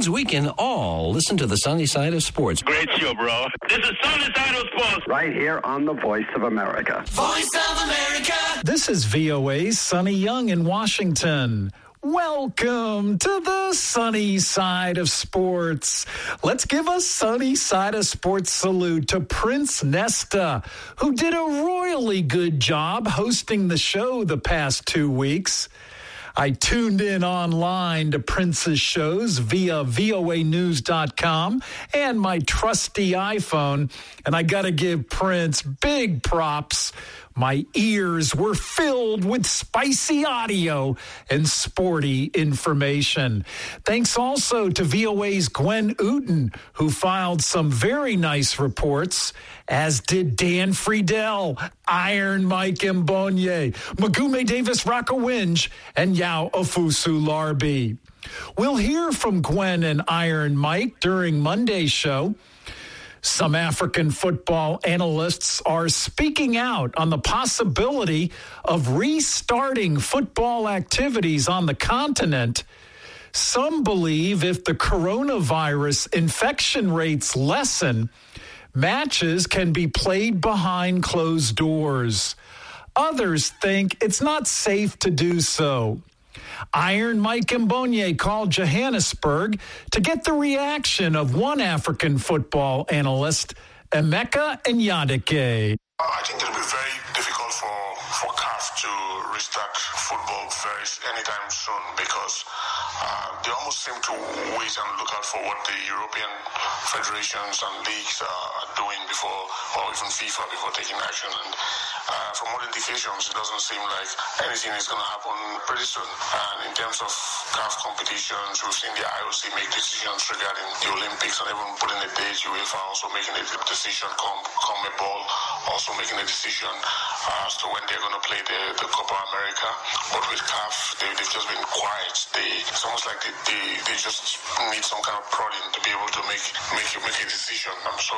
means we can all listen to the sunny side of sports. Great show, bro. This is Sunny Side of Sports. Right here on the Voice of America. Voice of America. This is VOA's Sonny Young in Washington. Welcome to the sunny side of sports. Let's give a sunny side of sports salute to Prince Nesta, who did a royally good job hosting the show the past 2 weeks. I tuned in online to Prince's shows via voanews.com and my trusty iPhone, and I got to give Prince big props. My ears were filled with spicy audio and sporty information. Thanks also to VOA's Gwen Uten, who filed some very nice reports, as did Dan Friedel, Iron Mike Mbonye, Magume Davis Rakowinj, and Yao Ofusu Larbi. We'll hear from Gwen and Iron Mike during Monday's show. Some African football analysts are speaking out on the possibility of restarting football activities on the continent. Some believe if the coronavirus infection rates lessen, matches can be played behind closed doors. Others think it's not safe to do so. Iron Mike Mbonye called Johannesburg to get the reaction of one African football analyst, Emeka Nyadike. I think it'll be very difficult for CAF to restart football anytime soon because they almost seem to wait and look out for what the European federations and leagues are doing before, or even FIFA before taking action. And from all indications, it doesn't seem like anything is going to happen pretty soon. And in terms of CAF competitions, we've seen the IOC make decisions regarding the Olympics and even putting a date, UEFA also making a decision, CONMEBOL also making a decision as to when they're going to play the Copa America. But with CAF, they've just been quiet. It's almost like they just need some kind of prodding to be able to make a decision. So,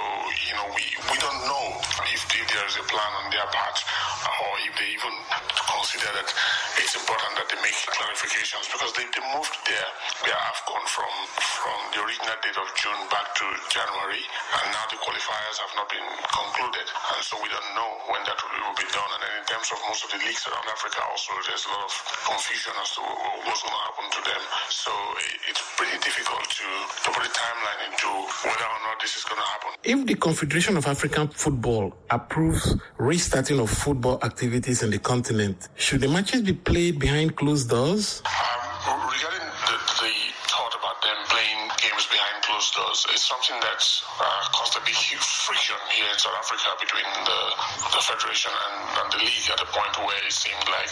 we don't know if there is a plan on their part or if they even consider that it's important that they make clarifications because they moved their AFCON from the original date of June back to January, and now the qualifiers have not been concluded. And so we don't know when that will be done. And then in terms of most of the leagues around Africa also, there's a lot of confusion as to what's going to happen to them. So it's pretty difficult to put a timeline into whether or not this is going to happen. If the Confederation of African Football approves restarting of football activities in the continent, should the matches be played behind closed doors? Regarding the thought about them playing games behind closed doors, it's something that's caused a big huge friction here in South Africa between the federation and the league at the point where it seemed like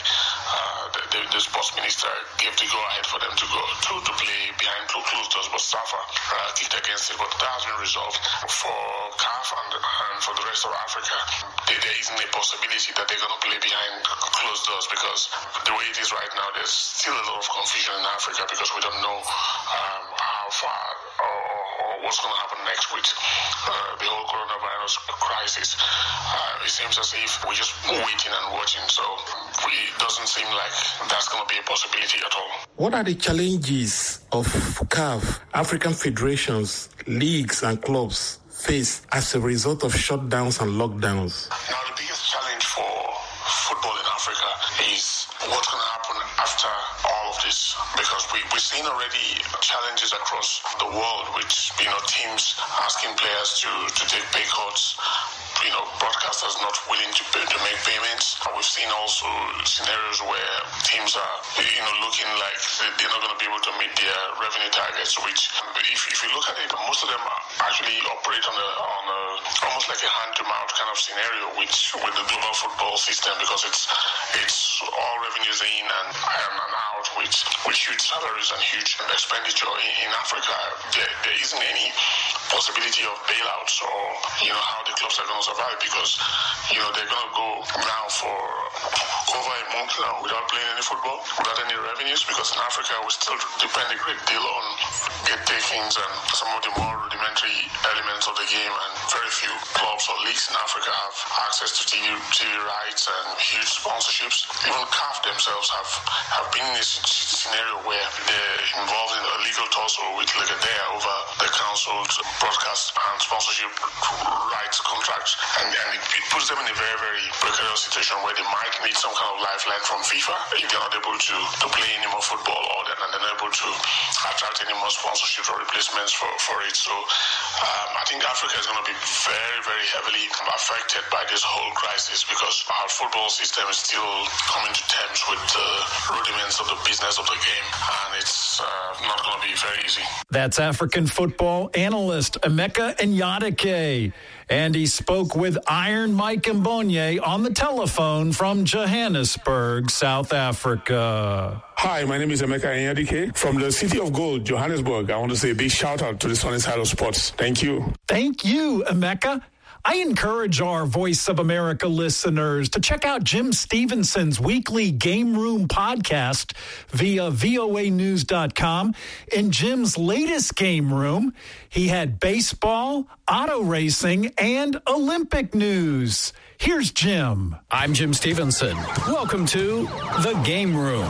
the sports minister gave the go-ahead for them to go to play behind closed doors, but SAFA kicked against it. But that has been resolved. For CAF and for the rest of Africa, there isn't a possibility that they're going to play behind closed doors because the way it is right now, there's still a lot of confusion in Africa because we don't know how far or what's going to happen next with the whole coronavirus crisis. It seems as if we're just waiting and watching, so it doesn't seem like that's going to be a possibility at all. What are the challenges of CAF, African federations, leagues and clubs face as a result of shutdowns and lockdowns? Now, the biggest challenge for football in Africa is what's going to happen after all of this, because we've seen already challenges across the world with teams asking players to take pay cuts, broadcasters not willing to make payments. We've seen also scenarios where teams are looking like they're not going to be able to meet their revenue targets, which if you look at it, most of them actually operate on a almost like a hand-to-mouth kind of scenario with the global football system, because it's all revenues in and out with huge salaries and huge expenditure. In Africa, there isn't any possibility of bailouts or how the clubs are going to survive, because they're going to go now for over a month now without playing any football, without any revenues, because in Africa we still depend a great deal on gate takings and some of the more rudimentary elements of the game, and very few clubs or leagues in Africa access to TV rights and huge sponsorships. Even CAF themselves have been in a scenario where they're involved in a legal tussle with Legadia over the council's broadcast and sponsorship rights contracts. And it puts them in a very, very precarious situation where they might need some kind of lifeline from FIFA if they're not able to play any more football, or they're not able to attract any more sponsorships or replacements for it. So I think Africa is going to be very, very heavily affected by this whole crisis, because our football system is still coming to terms with the rudiments of the business of the game, and it's not going to be very easy. That's African football analyst Emeka Nyadike. And he spoke with Iron Mike Mbonye on the telephone from Johannesburg, South Africa. Hi, my name is Emeka Nyadike from the City of Gold, Johannesburg. I want to say a big shout out to the Sunny Side of Sports. Thank you. Thank you, Emeka. I encourage our Voice of America listeners to check out Jim Stevenson's weekly Game Room podcast via voanews.com. In Jim's latest Game Room, he had baseball, auto racing, and Olympic news. Here's Jim. I'm Jim Stevenson. Welcome to The Game Room.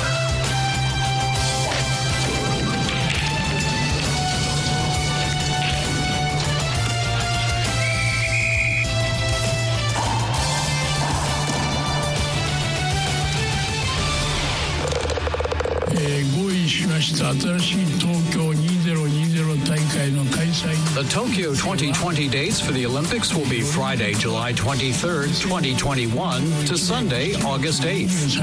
The Tokyo 2020 dates for the Olympics will be Friday, July 23rd, 2021 to Sunday, August 8th.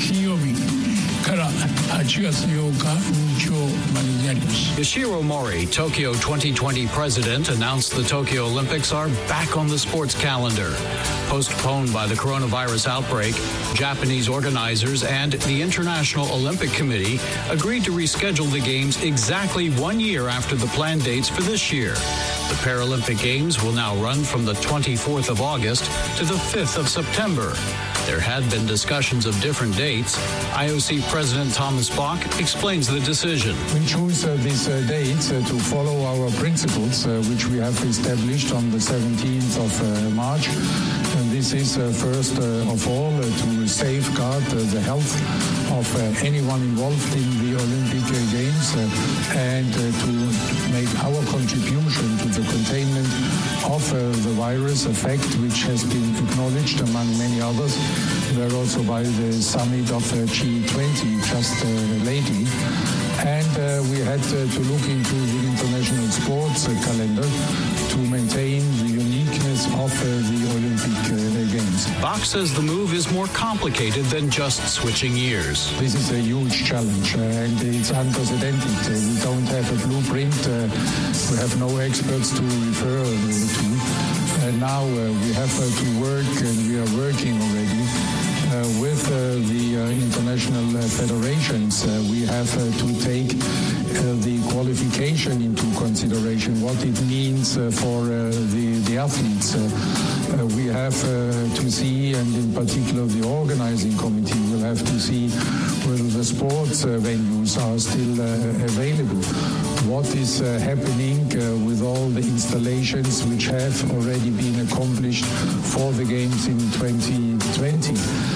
Yoshiro Mori, Tokyo 2020 president, announced the Tokyo Olympics are back on the sports calendar. Postponed by the coronavirus outbreak, Japanese organizers and the International Olympic Committee agreed to reschedule the Games exactly 1 year after the planned dates for this year. The Paralympic Games will now run from the 24th of August to the 5th of September. There had been discussions of different dates. IOC President Thomas Bach explains the decision. We chose this date to follow our principles, which we have established on the 17th of March. And this is first of all to safeguard the health of anyone involved in the Olympic Games and to make our contribution to the containment of the virus, a fact which has been acknowledged among many others, there also by the summit of G20 just lately. And we had to look into the international sports calendar to maintain the uniqueness of the Olympic Games. Bach says the move is more complicated than just switching years. This is a huge challenge and it's unprecedented. We don't have a blueprint. We have no experts to refer to. Now we have to work, and we are working already with the international federations. We have to take the qualification into consideration, what it means for the athletes. We have to see, and in particular the organizing committee will have to see whether the sports venues are still available. What is happening with all the installations which have already been accomplished for the Games in 2020.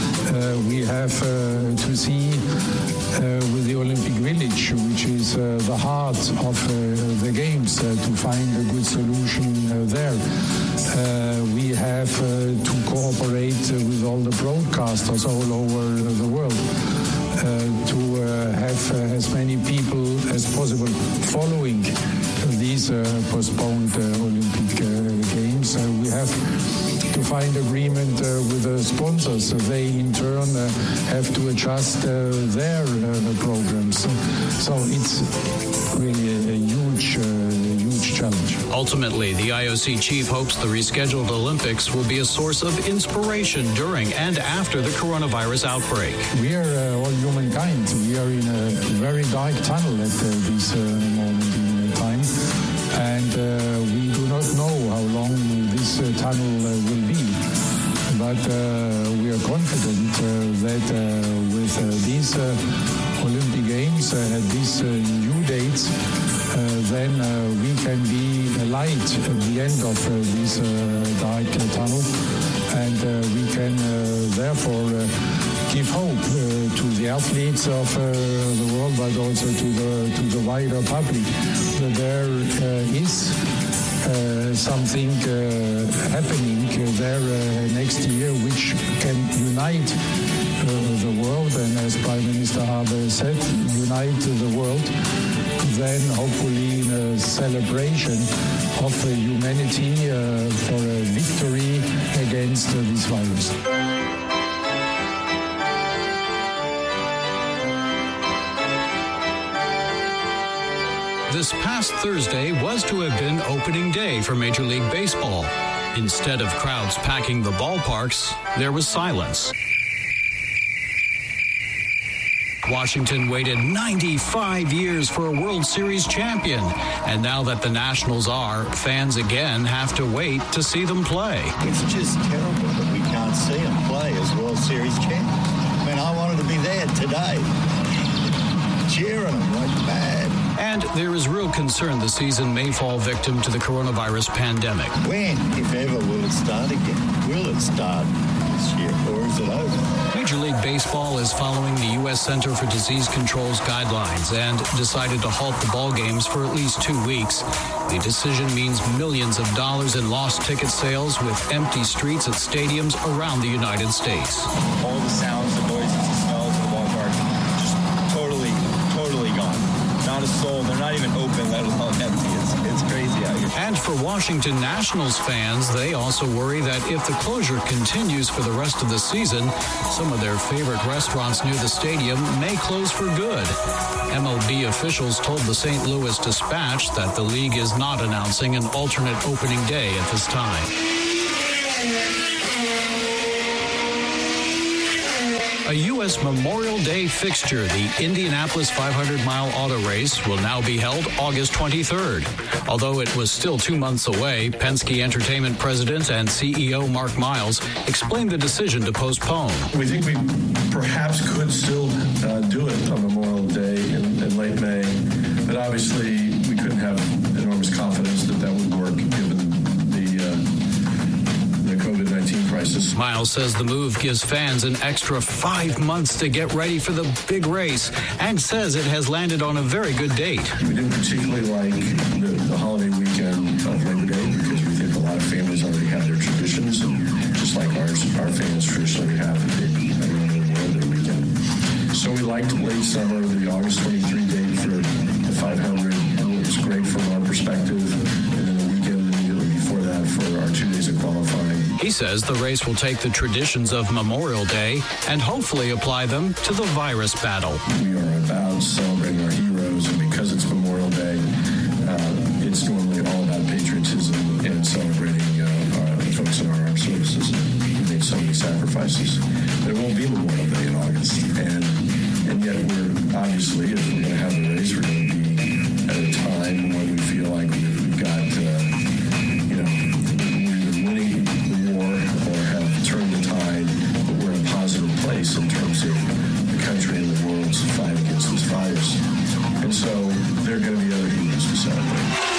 We have to see with the Olympic Village, which is the heart of the Games, to find a good solution there. We have to cooperate with all the broadcasters all over the world to have as many people as possible following these postponed Olympic Games. We have to find agreement with the sponsors. They in turn have to adjust their programs. So it's really a huge challenge. Ultimately, the IOC chief hopes the rescheduled Olympics will be a source of inspiration during and after the coronavirus outbreak. We are all humankind. We are in a very dark tunnel at this moment in time. And we do not know how long this tunnel will be. But we are confident that with these Olympic Games at these new dates, then we can be a light at the end of this dark tunnel. athletes of the world, but also to the wider public. There is something happening there next year which can unite the world, and as Prime Minister Abe said, unite the world, then hopefully in a celebration of humanity for a victory against this virus. This past Thursday was to have been opening day for Major League Baseball. Instead of crowds packing the ballparks, there was silence. Washington waited 95 years for a World Series champion. And now that the Nationals are, fans again have to wait to see them play. It's just terrible that we can't see them play as World Series champions. I mean, I wanted to be there today, cheering them like mad. And there is real concern the season may fall victim to the coronavirus pandemic. When, if ever, will it start again? Will it start this year, or is it over? Major League Baseball is following the U.S. Center for Disease Control's guidelines and decided to halt the ball games for at least 2 weeks. The decision means millions of dollars in lost ticket sales with empty streets at stadiums around the United States. All the sounds, the noises, the smells of the ballpark, just totally gone. Not a soul. They're not even open, let alone empty. It's crazy out here. And for Washington Nationals fans, they also worry that if the closure continues for the rest of the season, some of their favorite restaurants near the stadium may close for good. MLB officials told the St. Louis Dispatch that the league is not announcing an alternate opening day at this time. A U.S. Memorial Day fixture, the Indianapolis 500-mile auto race, will now be held August 23rd. Although it was still 2 months away, Penske Entertainment President and CEO Mark Miles explained the decision to postpone. We think we perhaps could still do it on Memorial Day in late May, but obviously we couldn't have enormous confidence that would work given the COVID-19 crisis. Miles says the move gives fans an extra 5 months to get ready for the big race and says it has landed on a very good date. We didn't particularly like the holiday weekend of Labor Day because we think a lot of families already have their traditions, and just like our families traditionally have around the world their weekend. So we liked late summer, the August 23 date for the 500. It was great from our perspective, and then the weekend immediately before that for our 2 days of qualifying. He says the race will take the traditions of Memorial Day and hopefully apply them to the virus battle. We are about celebrating our heroes, and because it's Memorial Day, it's normally all about patriotism and celebrating the folks in our armed services who made so many sacrifices. There won't be Memorial Day in August, and yet we're obviously, if we're going to have a race, we're going to be at a time when we feel like we've got, we're either winning the war or have turned the tide, but we're in a positive place in terms of the country and the world's fight against this virus. And so there are going to be other heroes to celebrate.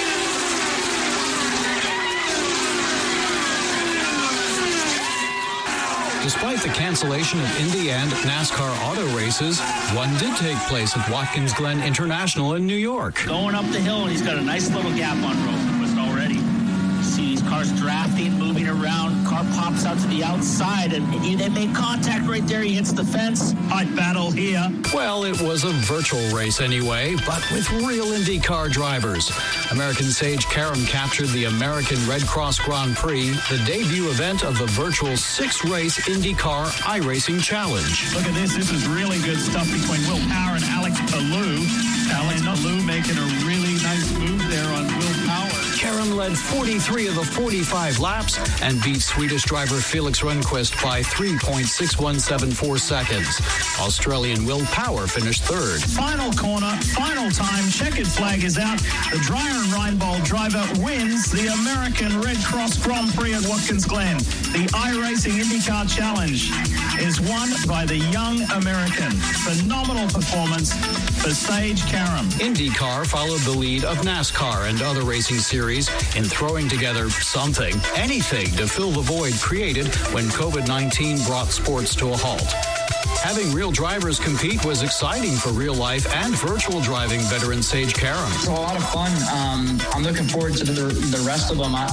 Despite the cancellation of Indy and NASCAR auto races, one did take place at Watkins Glen International in New York. Going up the hill, and he's got a nice little gap on Rosenquist already. You see these cars drafting, moving around. Car pops out to the outside, and they make contact right there. He hits the fence. Hot battle here. Well, it was a virtual race anyway, but with real IndyCar drivers. American Sage Karam captured the American Red Cross Grand Prix, the debut event of the virtual 6-race IndyCar iRacing Challenge. Look at this. This is really good stuff between Will Power and Alex Palou. Alex Palou making a really nice move there on Will Power. Karam led 43 of the 45 laps and beat Swedish driver Felix Rundqvist by 3.6174 seconds. Australian Will Power finished third. Final corner, final time, checkered flag is out. The Dreyer and Reinbold driver wins the American Red Cross Grand Prix at Watkins Glen. The iRacing IndyCar Challenge is won by the young American. Phenomenal performance for Sage Karam. IndyCar followed the lead of NASCAR and other racing series in throwing together something, anything to fill the void created when COVID-19 brought sports to a halt. Having real drivers compete was exciting for real-life and virtual driving veteran Sage Karam. It's a lot of fun. I'm looking forward to the rest of them.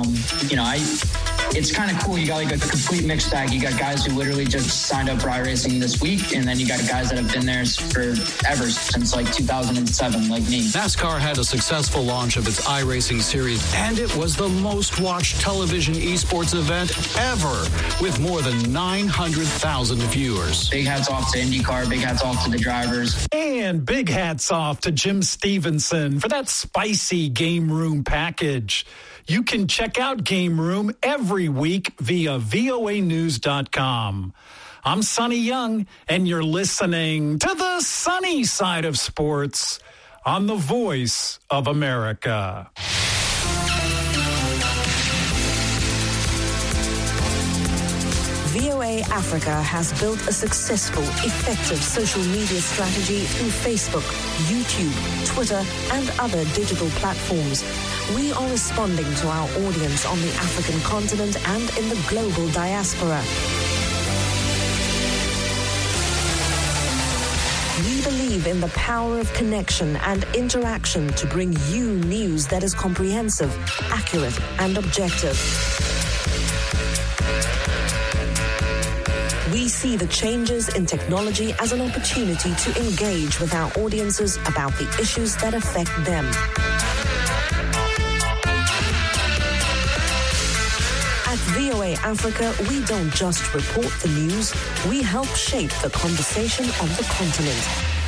It's kind of cool. You got like a complete mixed bag. You got guys who literally just signed up for iRacing this week, and then you got guys that have been there forever, since like 2007, like me. NASCAR had a successful launch of its iRacing series, and it was the most watched television esports event ever, with more than 900,000 viewers. Big hats off to IndyCar, big hats off to the drivers. And big hats off to Jim Stevenson for that spicy Game Room package. You can check out Game Room every week via voanews.com. I'm Sonny Young, and you're listening to the sunny side of sports on the Voice of America. VOA Africa has built a successful, effective social media strategy through Facebook, YouTube, Twitter, and other digital platforms. We are responding to our audience on the African continent and in the global diaspora. We believe in the power of connection and interaction to bring you news that is comprehensive, accurate, and objective. We see the changes in technology as an opportunity to engage with our audiences about the issues that affect them. At VOA Africa, we don't just report the news, we help shape the conversation on the continent.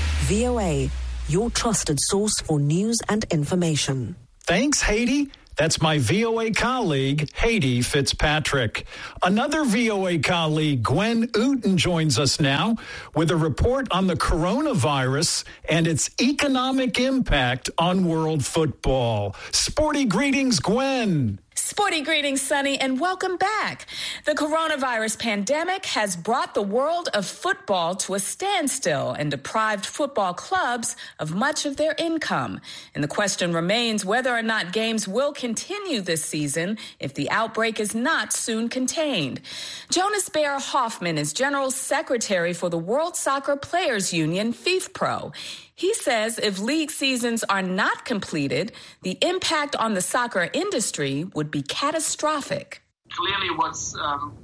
VOA, your trusted source for news and information. Thanks, Haiti. That's my VOA colleague, Haiti Fitzpatrick. Another VOA colleague, Gwen Uten, joins us now with a report on the coronavirus and its economic impact on world football. Sporty greetings, Gwen. Sporty greetings, Sonny, and welcome back. The coronavirus pandemic has brought the world of football to a standstill and deprived football clubs of much of their income. And the question remains whether or not games will continue this season if the outbreak is not soon contained. Jonas Bear Hoffman is General Secretary for the World Soccer Players Union, FIFPro. He says if league seasons are not completed, the impact on the soccer industry would be catastrophic. Clearly, what's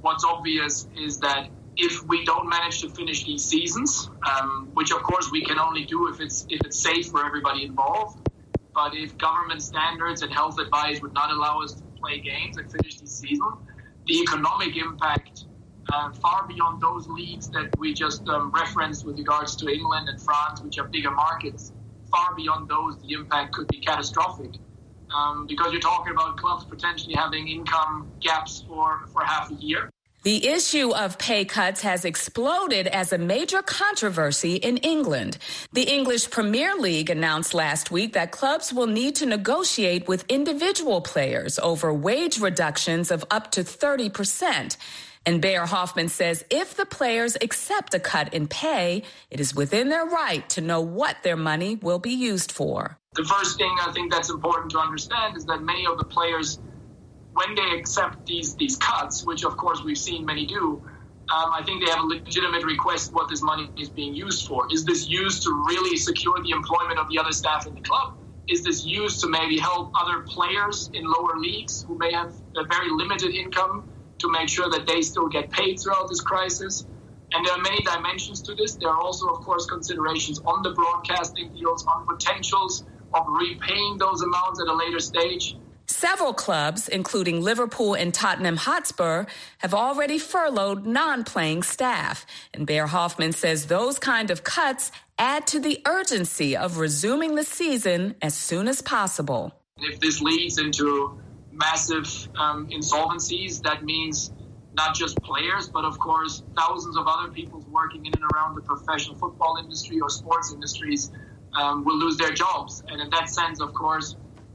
obvious is that if we don't manage to finish these seasons, which of course we can only do if it's safe for everybody involved, but if government standards and health advice would not allow us to play games and finish the season, the economic impact far beyond those leagues that we just referenced with regards to England and France, which are bigger markets, far beyond those, the impact could be catastrophic. Because you're talking about clubs potentially having income gaps for half a year. The issue of pay cuts has exploded as a major controversy in England. The English Premier League announced last week that clubs will need to negotiate with individual players over wage reductions of up to 30%. And Bear Hoffman says if the players accept a cut in pay, it is within their right to know what their money will be used for. The first thing I think that's important to understand is that many of the players, when they accept these cuts, which of course we've seen many do, I think they have a legitimate request what this money is being used for. Is this used to really secure the employment of the other staff in the club? Is this used to maybe help other players in lower leagues who may have a very limited income to make sure that they still get paid throughout this crisis? And there are many dimensions to this. There are also, of course, considerations on the broadcasting deals, on potentials of repaying those amounts at a later stage. Several clubs, including Liverpool and Tottenham Hotspur, have already furloughed non-playing staff. And Bear Hoffman says those kind of cuts add to the urgency of resuming the season as soon as possible. If this leads into massive insolvencies, that means not just players, but of course thousands of other people working in and around the professional football industry or sports industries will lose their jobs. And in that sense, of course,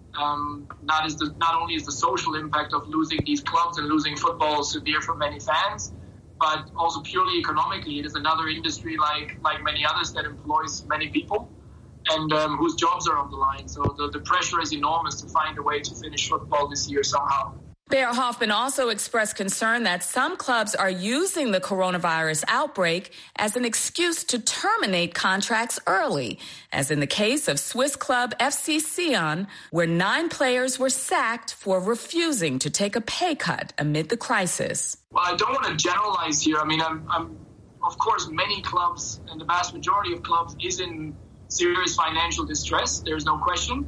not only is the social impact of losing these clubs and losing football severe for many fans, but also purely economically, it is another industry like many others that employs many people and whose jobs are on the line. So the pressure is enormous to find a way to finish football this year somehow. Bear Hoffman also expressed concern that some clubs are using the coronavirus outbreak as an excuse to terminate contracts early, as in the case of Swiss club FC Sion, where 9 players were sacked for refusing to take a pay cut amid the crisis. Well, I don't want to generalize here. I mean, I'm of course, many clubs and the vast majority of clubs is in serious financial distress. There's no question.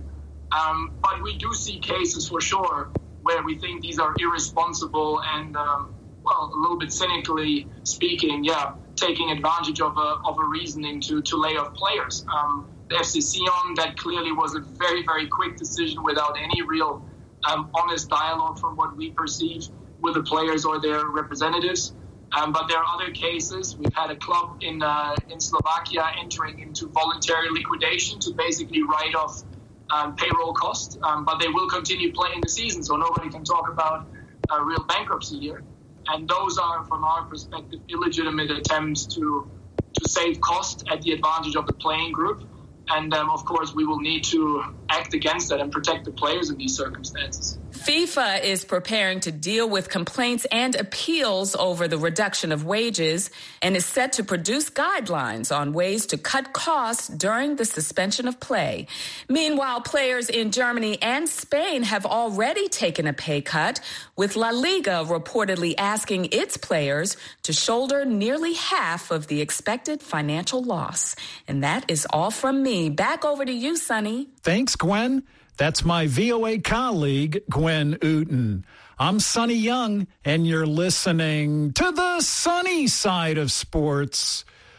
But we do see cases for sure where we think these are irresponsible and, a little bit cynically speaking, taking advantage of a reasoning to lay off players. The FC Sion, that clearly was a very, very quick decision without any real honest dialogue from what we perceive with the players or their representatives. But there are other cases. We've had a club in Slovakia entering into voluntary liquidation to basically write off payroll costs, but they will continue playing the season, so nobody can talk about a real bankruptcy here. And those are, from our perspective, illegitimate attempts to save cost at the advantage of the playing group. And, of course, we will need to act against that and protect the players in these circumstances. FIFA is preparing to deal with complaints and appeals over the reduction of wages and is set to produce guidelines on ways to cut costs during the suspension of play. Meanwhile, players in Germany and Spain have already taken a pay cut, with La Liga reportedly asking its players to shoulder nearly half of the expected financial loss. And that is all from me. Back over to you, Sonny. Thanks, Gwen. That's my VOA colleague, Gwen Uten. I'm Sonny Young, and you're listening to the sunny side of sports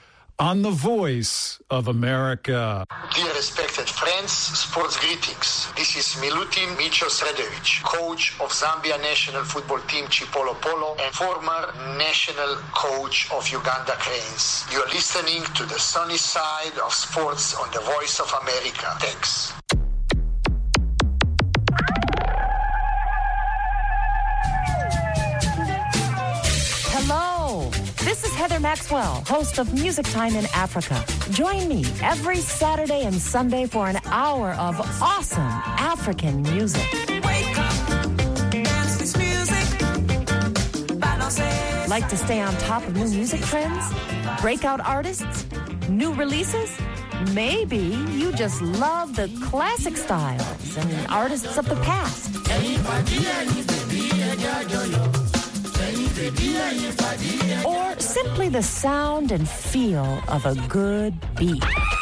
on the Voice of America. Dear respected friends, sports greetings. This is Milutin Micho Sredovic, coach of Zambia national football team Chipolo Polo and former national coach of Uganda Cranes. You're listening to the sunny side of sports on the Voice of America. Thanks. Hello, this is Heather Maxwell, host of Music Time in Africa. Join me every Saturday and Sunday for an hour of awesome African music. Wake up, dance this music, balance. Like to stay on top of new music trends? Breakout artists? New releases? Maybe you just love the classic styles and artists of the past. Or simply the sound and feel of a good beat.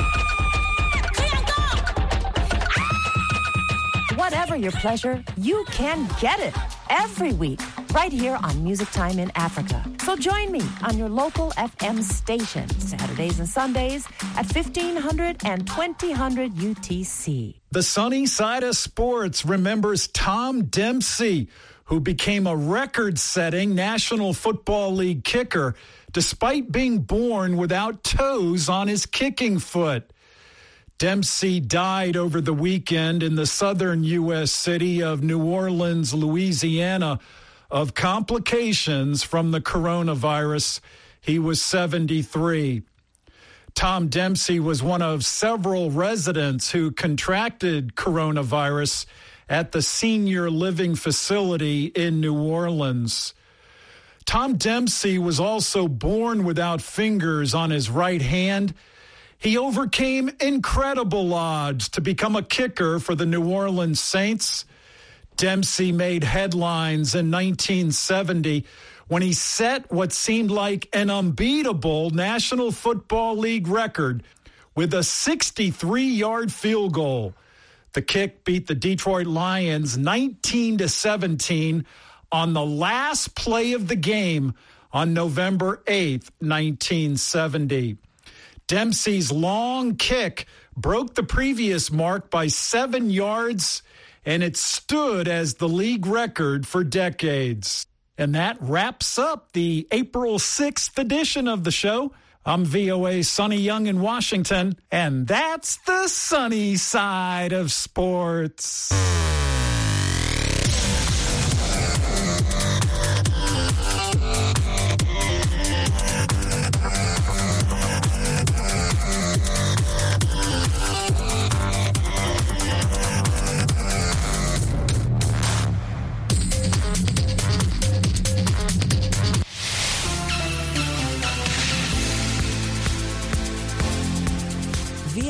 Whatever your pleasure, you can get it every week right here on Music Time in Africa. So join me on your local FM station, Saturdays and Sundays at 1500 and 2000 UTC. The sunny side of sports remembers Tom Dempsey, who became a record-setting National Football League kicker despite being born without toes on his kicking foot. Dempsey died over the weekend in the southern U.S. city of New Orleans, Louisiana, of complications from the coronavirus. He was 73. Tom Dempsey was one of several residents who contracted coronavirus at the senior living facility in New Orleans. Tom Dempsey was also born without fingers on his right hand. He overcame incredible odds to become a kicker for the New Orleans Saints. Dempsey made headlines in 1970 when he set what seemed like an unbeatable National Football League record with a 63-yard field goal. The kick beat the Detroit Lions 19-17 on the last play of the game on November 8th, 1970. Dempsey's long kick broke the previous mark by 7 yards, and it stood as the league record for decades. And that wraps up the April 6th edition of the show. I'm VOA Sonny Young in Washington, and that's the sunny side of sports.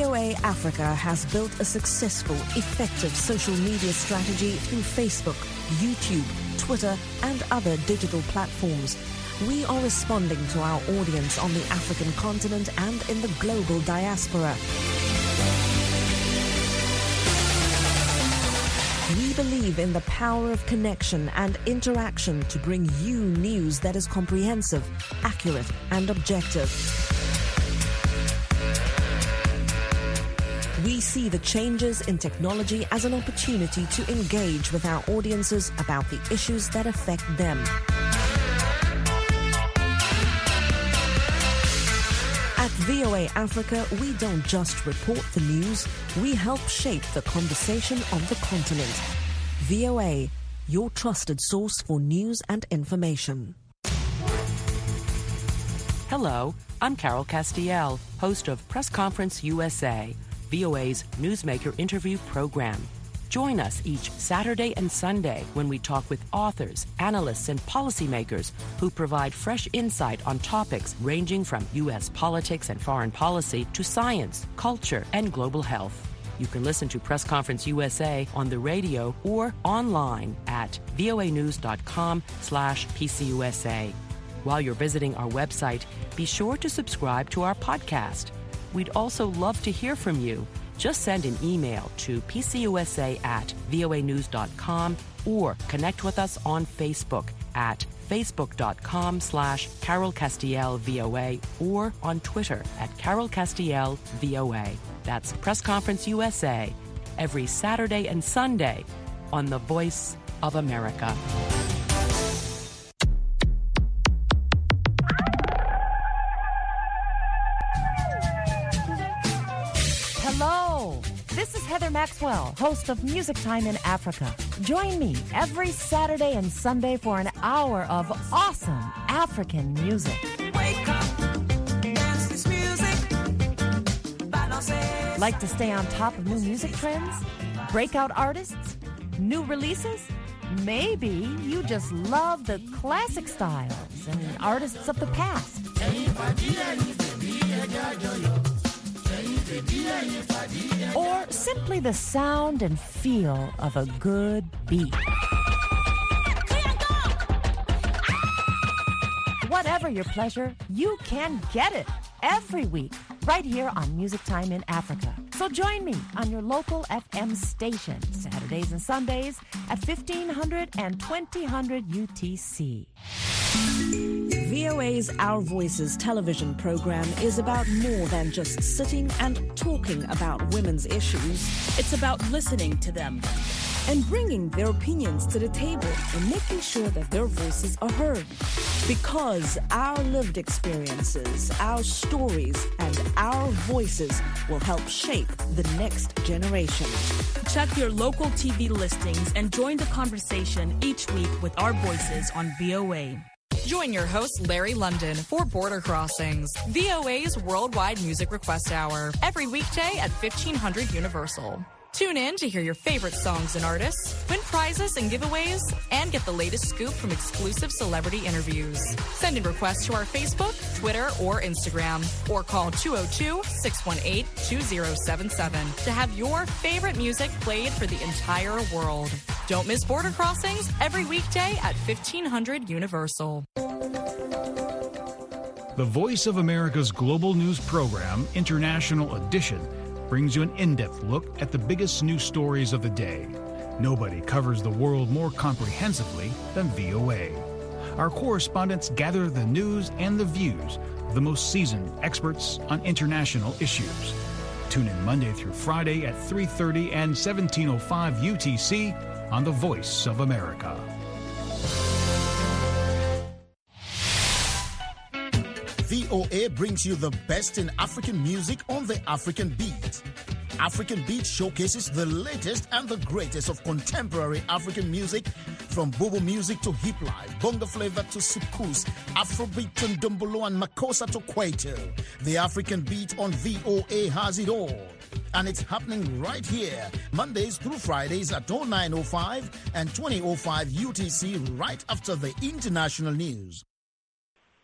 VOA Africa has built a successful, effective social media strategy through Facebook, YouTube, Twitter, and other digital platforms. We are responding to our audience on the African continent and in the global diaspora. We believe in the power of connection and interaction to bring you news that is comprehensive, accurate, and objective. We see the changes in technology as an opportunity to engage with our audiences about the issues that affect them. At VOA Africa, we don't just report the news, we help shape the conversation on the continent. VOA, your trusted source for news and information. Hello, I'm Carol Castiel, host of Press Conference USA, VOA's newsmaker interview program. Join us each Saturday and Sunday when we talk with authors, analysts, and policymakers who provide fresh insight on topics ranging from U.S. politics and foreign policy to science, culture, and global health. You can listen to Press Conference USA on the radio or online at voanews.com/PCUSA. While you're visiting our website, be sure to subscribe to our podcast. We'd also love to hear from you. Just send an email to pcusa@voanews.com or connect with us on Facebook at facebook.com/Carol Castiel VOA or on Twitter at Carol Castiel VOA. That's Press Conference USA every Saturday and Sunday on the Voice of America. Hello, this is Heather Maxwell, host of Music Time in Africa. Join me every Saturday and Sunday for an hour of awesome African music. Wake up, dance this music. Like to stay on top of new music trends? Breakout artists? New releases? Maybe you just love the classic styles and artists of the past. Or simply the sound and feel of a good beat. Whatever your pleasure, you can get it every week right here on Music Time in Africa. So join me on your local FM station Saturdays and Sundays at 1500 and 2000 UTC. VOA's Our Voices television program is about more than just sitting and talking about women's issues. It's about listening to them and bringing their opinions to the table and making sure that their voices are heard. Because our lived experiences, our stories, and our voices will help shape the next generation. Check your local TV listings and join the conversation each week with our voices on VOA. Join your host, Larry London, for Border Crossings, VOA's worldwide music request hour, every weekday at 1500 Universal. Tune in to hear your favorite songs and artists, win prizes and giveaways, and get the latest scoop from exclusive celebrity interviews. Send in requests to our Facebook, Twitter, or Instagram, or call 202-618-2077 to have your favorite music played for the entire world. Don't miss Border Crossings every weekday at 1500 Universal. The Voice of America's global news program, International Edition, brings you an in-depth look at the biggest news stories of the day. Nobody covers the world more comprehensively than VOA. Our correspondents gather the news and the views of the most seasoned experts on international issues. Tune in Monday through Friday at 3:30 and 17:05 UTC on The Voice of America. VOA brings you the best in African music on the African Beat. African Beat showcases the latest and the greatest of contemporary African music, from Bobo music to hip life, bongo flavor to soukous, Afrobeat to Ndombolo and Makossa to Kwaito. The African Beat on VOA has it all. And it's happening right here, Mondays through Fridays at 09:05 and 20:05 UTC, right after the international news.